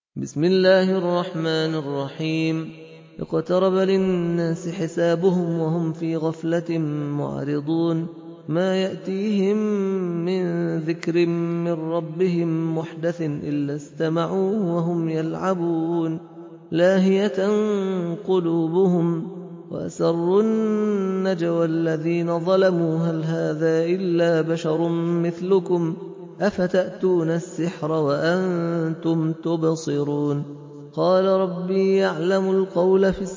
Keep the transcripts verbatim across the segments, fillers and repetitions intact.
بسم الله الرحمن الرحيم اقترب للناس حسابهم وهم في غفلة معرضون ما يأتيهم من ذكر من ربهم محدث إلا استمعوه وهم يلعبون لاهية قلوبهم وأسروا النجوى الذين ظلموا هل هذا إلا بشر مثلكم أفتأتون السحر وأنتم تبصرون قال ربي يعلم القول في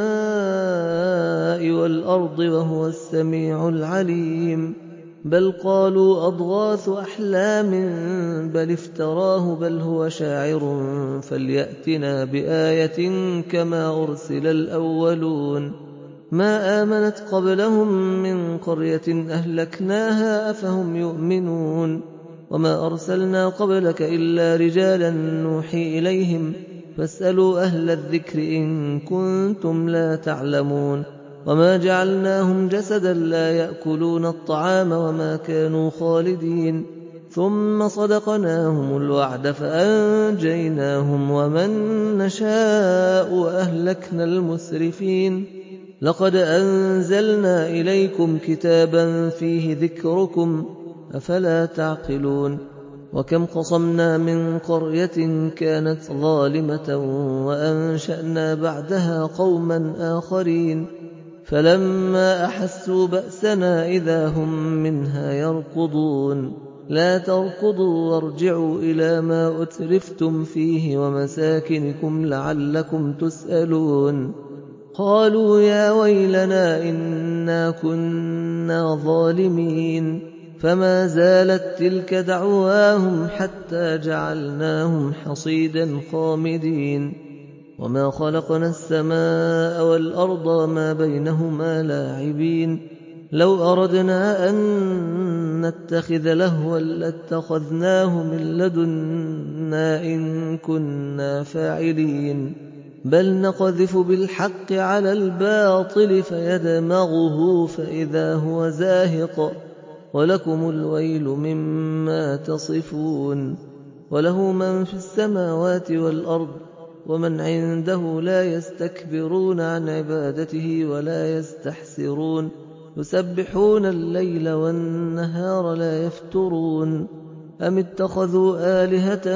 السماء والأرض وهو السميع العليم بل قالوا أضغاث أحلام بل افتراه بل هو شاعر فليأتنا بآية كما أرسل الأولون ما آمنت قبلهم من قرية أهلكناها أفهم يؤمنون وما أرسلنا قبلك إلا رجالا نوحي إليهم فاسألوا أهل الذكر إن كنتم لا تعلمون وما جعلناهم جسدا لا يأكلون الطعام وما كانوا خالدين ثم صدقناهم الوعد فأنجيناهم ومن نشاء وأهلكنا المسرفين لقد أنزلنا إليكم كتابا فيه ذكركم أفلا تعقلون وكم قصمنا من قرية كانت ظالمة وأنشأنا بعدها قوما آخرين فلما أحسوا بأسنا إذا هم منها يركضون لا تركضوا وارجعوا إلى ما أترفتم فيه ومساكنكم لعلكم تسألون قالوا يا ويلنا إنا كنا ظالمين فما زالت تلك دعواهم حتى جعلناهم حصيدا خامدين وما خلقنا السماء والأرض ما بينهما لاعبين لو أردنا أن نتخذ لهوا لاتخذناه من لدنا إن كنا فاعلين بل نقذف بالحق على الباطل فيدمغه فإذا هو زاهق ولكم الويل مما تصفون وله من في السماوات والأرض ومن عنده لا يستكبرون عن عبادته ولا يستحسرون يسبحون الليل والنهار لا يفترون أم اتخذوا آلهة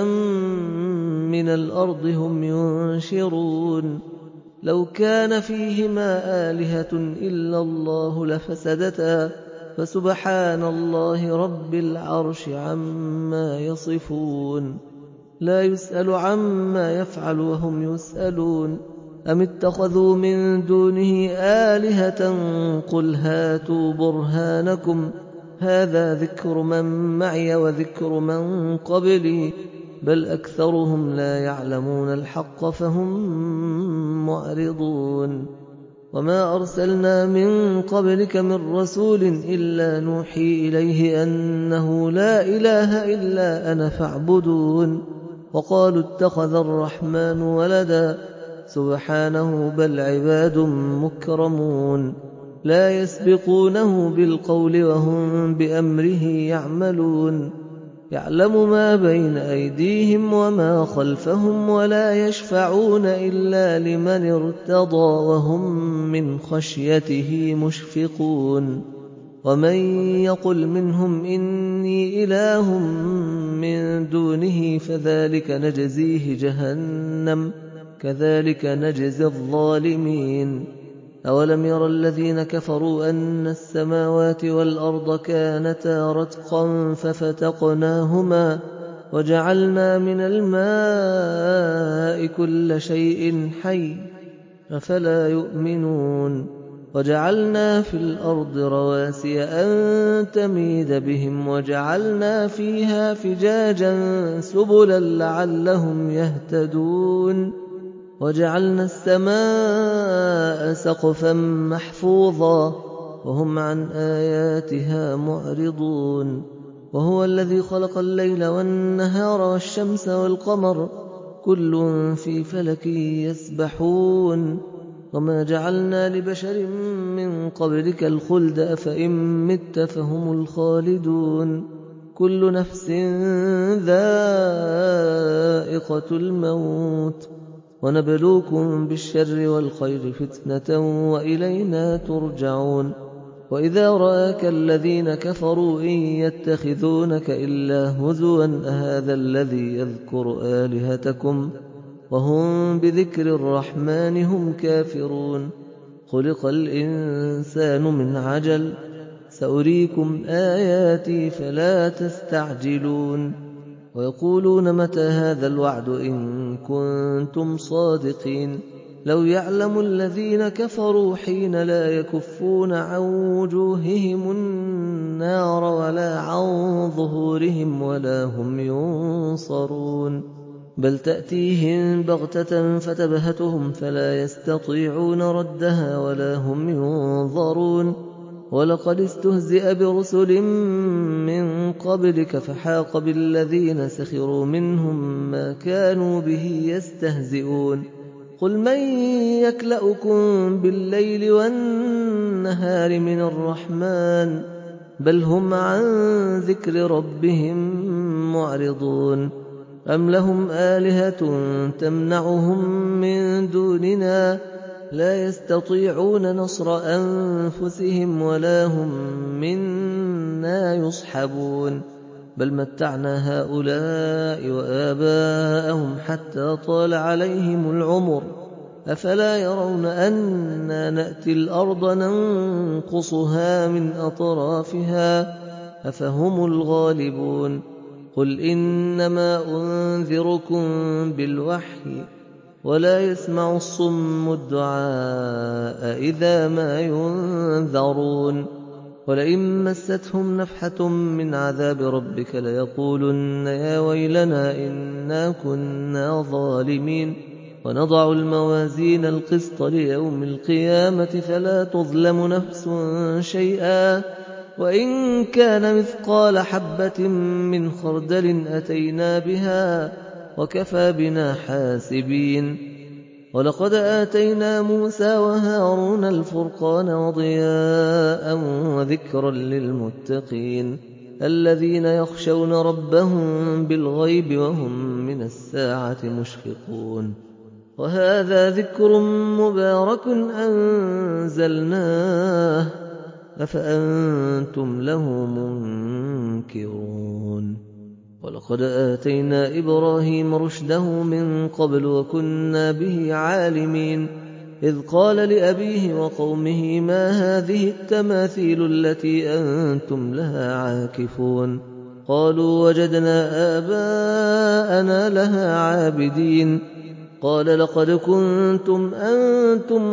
من الأرض هم ينشرون لو كان فيهما آلهة إلا الله لفسدتا فسبحان الله رب العرش عما يصفون لا يسأل عما يفعل وهم يسألون أم اتخذوا من دونه آلهة قل هاتوا برهانكم هذا ذكر من معي وذكر من قبلي بل أكثرهم لا يعلمون الحق فهم معرضون وما أرسلنا من قبلك من رسول إلا نوحي إليه أنه لا إله إلا أنا فاعبدون وقالوا اتخذ الرحمن ولدا سبحانه بل عباد مكرمون لا يسبقونه بالقول وهم بأمره يعملون يعلم ما بين أيديهم وما خلفهم ولا يشفعون إلا لمن ارتضى وهم من خشيته مشفقون ومن يقل منهم إني إله من دونه فذلك نجزيه جهنم كذلك نجزي الظالمين أولم ير الذين كفروا أن السماوات والأرض كانتا رتقا ففتقناهما وجعلنا من الماء كل شيء حي أفلا يؤمنون وجعلنا في الأرض رواسي أن تميد بهم وجعلنا فيها فجاجا سبلا لعلهم يهتدون وجعلنا السماء سقفا محفوظا وهم عن آياتها معرضون وهو الذي خلق الليل والنهار والشمس والقمر كل في فلك يسبحون وما جعلنا لبشر من قبلك الخلد أفإن مت فهم الخالدون كل نفس ذائقة ذائقة الموت ونبلوكم بالشر والخير فتنة وإلينا ترجعون وإذا رآك الذين كفروا إن يتخذونك إلا هزوا أهذا الذي يذكر آلهتكم وهم بذكر الرحمن هم كافرون خلق الإنسان من عجل سأريكم آياتي فلا تستعجلون ويقولون متى هذا الوعد إن كنتم صادقين لو يعلم الذين كفروا حين لا يكفون عن وجوههم النار ولا عن ظهورهم ولا هم ينصرون بل تأتيهم بغتة فتبهتهم فلا يستطيعون ردها ولا هم ينظرون ولقد استهزئ برسل من قبلك فحاق بالذين سخروا منهم ما كانوا به يستهزئون قل من يكلأكم بالليل والنهار من الرحمن بل هم عن ذكر ربهم معرضون أم لهم آلهة تمنعهم من دوننا لا يستطيعون نصر أنفسهم ولا هم منا يصحبون بل متعنا هؤلاء وآباءهم حتى طال عليهم العمر أفلا يرون أنا نأتي الأرض ننقصها من أطرافها أفهم الغالبون قل إنما أنذركم بالوحي ولا يسمع الصم الدعاء إذا ما ينذرون ولئن مستهم نفحة من عذاب ربك ليقولن يا ويلنا إنا كنا ظالمين ونضع الموازين القسط ليوم القيامة فلا تظلم نفس شيئا وإن كان مثقال حبة من خردل أتينا بها وكفى بنا حاسبين ولقد آتينا موسى وهارون الفرقان وضياء وذكرا للمتقين الذين يخشون ربهم بالغيب وهم من الساعة مشفقون وهذا ذكر مبارك أنزلناه أفأنتم له منكرون ولقد آتينا إبراهيم رشده من قبل وكنا به عالمين إذ قال لأبيه وقومه ما هذه التماثيل التي أنتم لها عاكفون قالوا وجدنا آباءنا لها عابدين قال لقد كنتم أنتم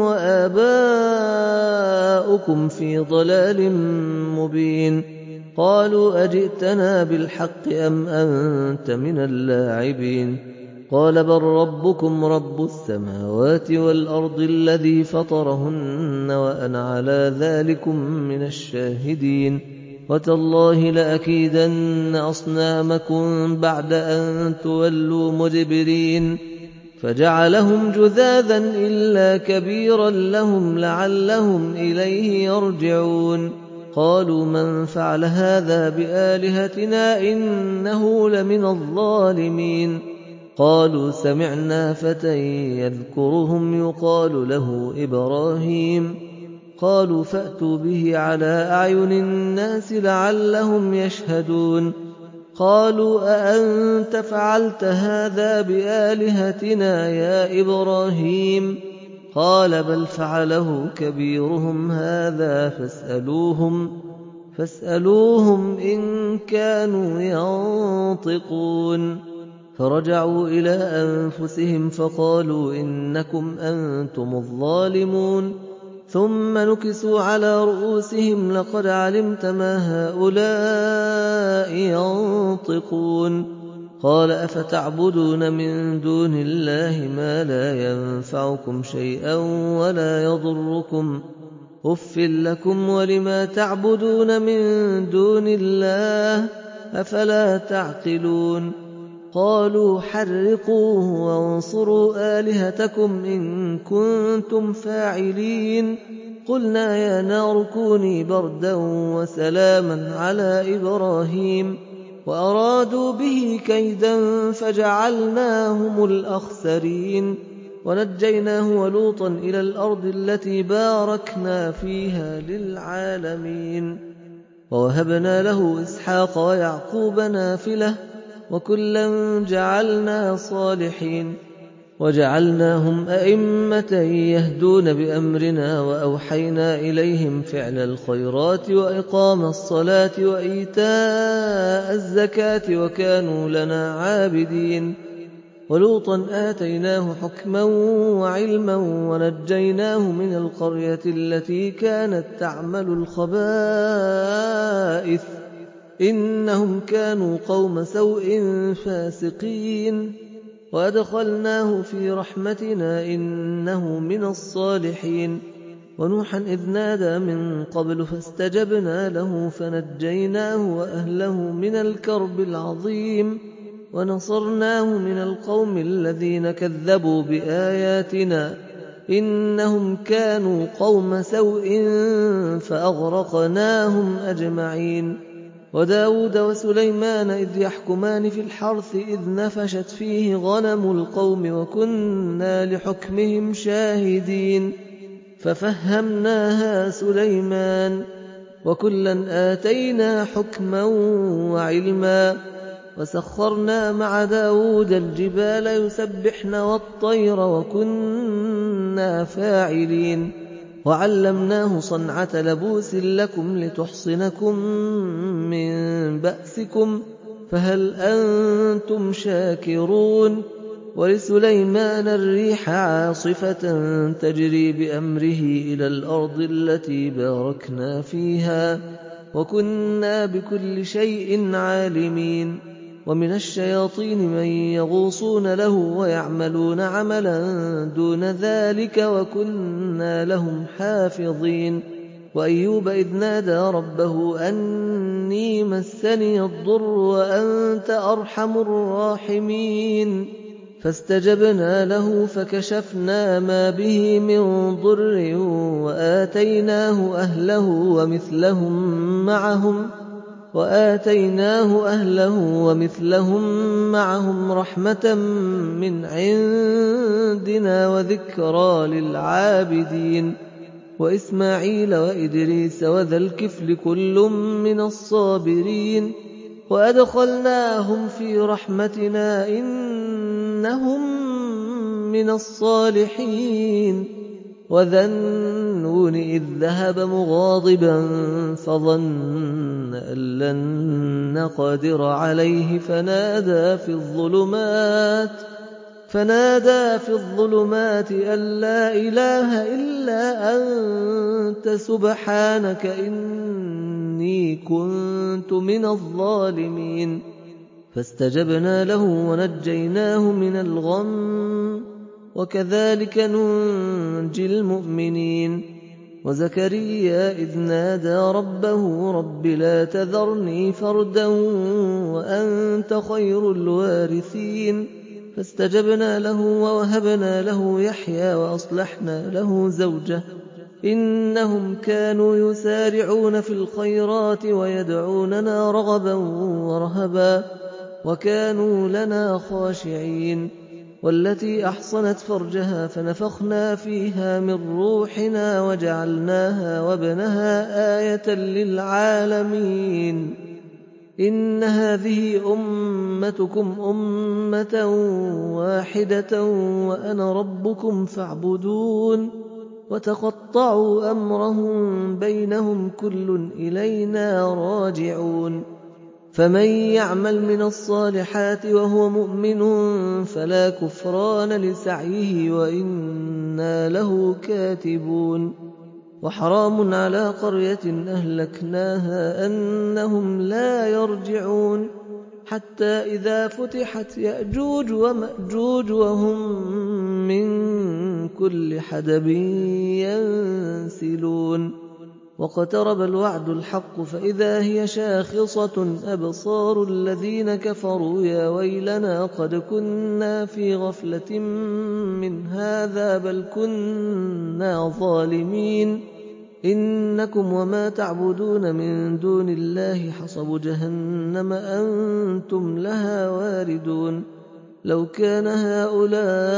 وآباؤكم في ضلال مبين قالوا أجئتنا بالحق أم أنت من اللاعبين قال بل ربكم رب السماوات والأرض الذي فطرهن وأنا على ذلكم من الشاهدين وتالله لأكيدن أصنامكم بعد أن تولوا مدبرين فجعلهم جذاذا إلا كبيرا لهم لعلهم إليه يرجعون قالوا من فعل هذا بآلهتنا إنه لمن الظالمين قالوا سمعنا فتى يذكرهم يقال له إبراهيم قالوا فأتوا به على أعين الناس لعلهم يشهدون قالوا أأنت فعلت هذا بآلهتنا يا إبراهيم قال بل فعله كبيرهم هذا فاسألوهم فاسألوهم إن كانوا ينطقون فرجعوا إلى أنفسهم فقالوا إنكم أنتم الظالمون ثم نكسوا على رؤوسهم لقد علمت ما هؤلاء ينطقون قال أفتعبدون من دون الله ما لا ينفعكم شيئا ولا يضركم أف لكم ولما تعبدون من دون الله أفلا تعقلون قالوا حرقوه وانصروا آلهتكم إن كنتم فاعلين قلنا يا نار كوني بردا وسلاما على إبراهيم وأرادوا به كيدا فجعلناهم الأخسرين ونجيناه ولوطا إلى الأرض التي باركنا فيها للعالمين ووهبنا له إسحاق ويعقوب نافلة وكلا جعلنا صالحين وجعلناهم أئمة يهدون بأمرنا وأوحينا إليهم فعل الخيرات وإقام الصلاة وإيتاء الزكاة وكانوا لنا عابدين ولوطا آتيناه حكما وعلما ونجيناه من القرية التي كانت تعمل الخبائث إنهم كانوا قوم سوء فاسقين وأدخلناه في رحمتنا إنه من الصالحين ونوحا إذ نادى من قبل فاستجبنا له فنجيناه وأهله من الكرب العظيم ونصرناه من القوم الذين كذبوا بآياتنا إنهم كانوا قوم سوء فأغرقناهم أجمعين وداود وسليمان إذ يحكمان في الحرث إذ نفشت فيه غنم القوم وكنا لحكمهم شاهدين ففهمناها سليمان وكلا آتينا حكما وعلما وسخرنا مع داود الجبال يسبحن والطير وكنا فاعلين وعلمناه صنعة لبوس لكم لتحصنكم من بأسكم فهل أنتم شاكرون ولسليمان الريح عاصفة تجري بأمره إلى الأرض التي باركنا فيها وكنا بكل شيء عالمين ومن الشياطين من يغوصون له ويعملون عملا دون ذلك وكنا لهم حافظين وأيوب إذ نادى ربه أني مسني الضر وأنت أرحم الراحمين فاستجبنا له فكشفنا ما به من ضر وآتيناه أهله ومثلهم معهم وآتيناه أهله ومثلهم معهم رحمة من عندنا وذكرى للعابدين وإسماعيل وإدريس وذا الكفل كل من الصابرين وأدخلناهم في رحمتنا إنهم من الصالحين وذا النون إذ ذهب مغاضبا فظن أن لن نقدر عليه فنادى في الظلمات فنادى في الظلمات أن لا إله إلا أنت سبحانك إني كنت من الظالمين فاستجبنا له ونجيناه من الغم وكذلك ننجي المؤمنين وزكريا إذ نادى ربه رب لا تذرني فردا وأنت خير الوارثين فاستجبنا له ووهبنا له يحيى وأصلحنا له زوجه إنهم كانوا يسارعون في الخيرات ويدعوننا رغبا ورهبا وكانوا لنا خاشعين والتي أحصنت فرجها فنفخنا فيها من روحنا وجعلناها وابنها آية للعالمين إن هذه أمتكم أمة واحدة وأنا ربكم فاعبدون وتقطعوا أمرهم بينهم كل إلينا راجعون فمن يعمل من الصالحات وهو مؤمن فلا كفران لسعيه وإنا له كاتبون وحرام على قرية أهلكناها أنهم لا يرجعون حتى إذا فتحت يأجوج ومأجوج وهم من كل حدب ينسلون واقترب الوعد الحق فإذا هي شاخصة أبصار الذين كفروا يا ويلنا قد كنا في غفلة من هذا بل كنا ظالمين إنكم وما تعبدون من دون الله حصب جهنم أنتم لها واردون لو كان هؤلاء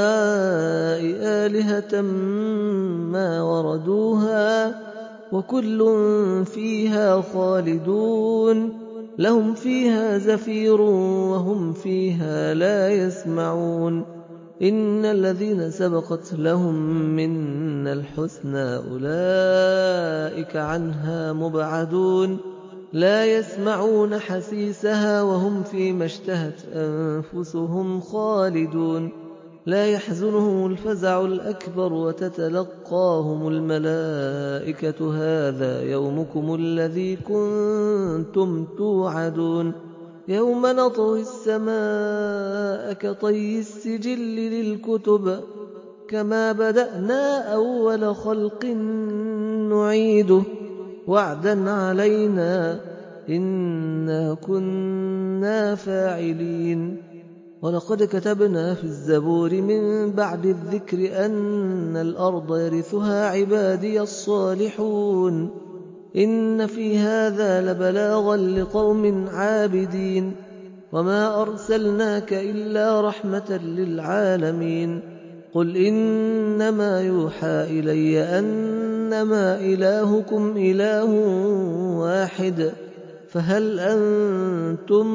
آلهة ما وردوها وكل فيها خالدون لهم فيها زفير وهم فيها لا يسمعون إن الذين سبقت لهم منا الحسنى أولئك عنها مبعدون لا يسمعون حسيسها وهم فيما اشتهت أنفسهم خالدون لا يحزنهم الفزع الأكبر وتتلقاهم الملائكة هذا يومكم الذي كنتم توعدون يوم نطوي السماء كطي السجل للكتب كما بدأنا أول خلق نعيده وعدا علينا إنا كنا فاعلين ولقد كتبنا في الزبور من بعد الذكر أن الأرض يرثها عبادي الصالحون إن في هذا لبلاغا لقوم عابدين وما أرسلناك إلا رحمة للعالمين قل إنما يوحى إلي أنما إلهكم إله واحد فهل أنتم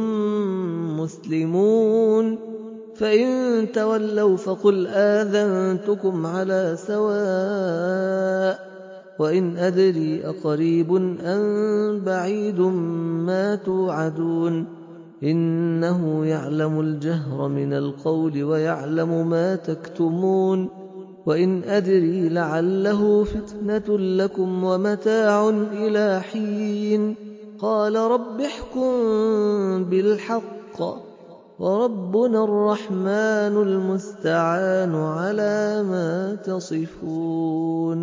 مسلمون فإن تولوا فقل آذنتكم على سواء وإن أدري أقريب أم بعيد ما توعدون إنه يعلم الجهر من القول ويعلم ما تكتمون وإن أدري لعله فتنة لكم ومتاع إلى حين قال رب احكم بالحق وربنا الرحمن المستعان على ما تصفون.